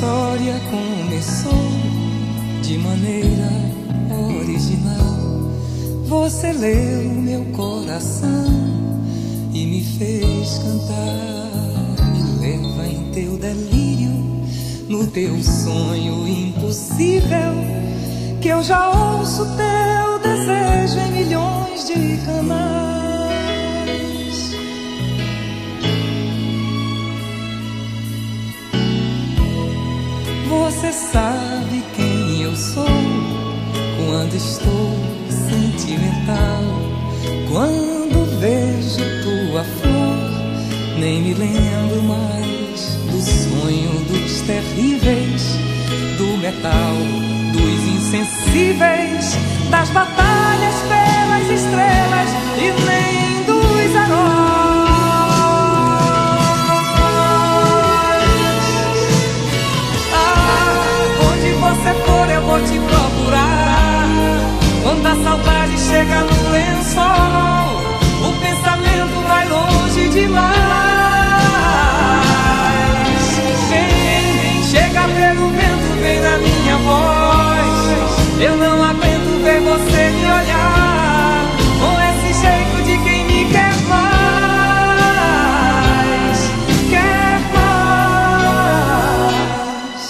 história começou de maneira original. Você leu meu coração e me fez cantar. Me leva em teu delírio, no teu sonho impossível, que eu já ouço teu desejo em milhões de canais. Você sabe quem eu sou quando estou sentimental. Quando vejo tua flor, nem me lembro mais do sonho dos terríveis, do metal, dos insensíveis, das batalhas pelas estrelas e nem dos heróis. Onde você for eu vou te procurar. Quando a saudade chega no lençol, o pensamento vai longe demais. Chega pelo vento, vem na minha voz. Eu não aguento ver você me olhar com esse jeito de quem me quer mais, quer mais.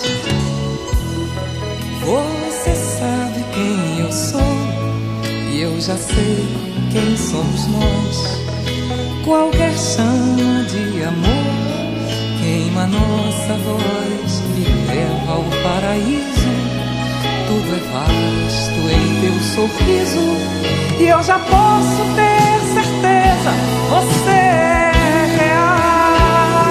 Você sabe quem eu sou e eu já sei quem somos nós. Qualquer chama de amor queima nossa voz, me leva ao paraíso. Tudo é vasto em teu sorriso e eu já posso ter certeza, você é real.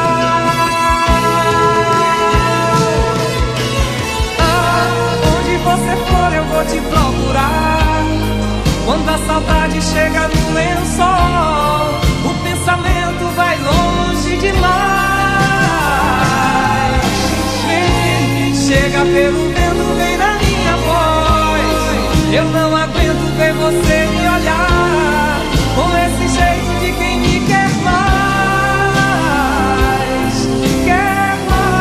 Onde você for eu vou te procurar. Quando a saudade chega no lençol, o pensamento vai longe demais. Chega pelo vento, vem na minha voz. Eu não aguento ver você me olhar com esse jeito de quem me quer mais, quer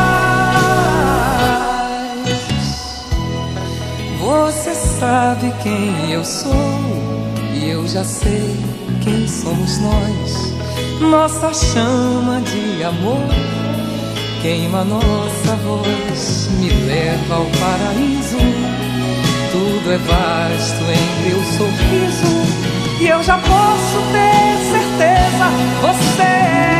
mais. Você sabe quem eu sou e eu já sei quem somos nós. Nossa chama de amor queima nossa voz, me leva ao paraíso. Tudo é vasto em teu sorriso e eu já posso ter certeza, você é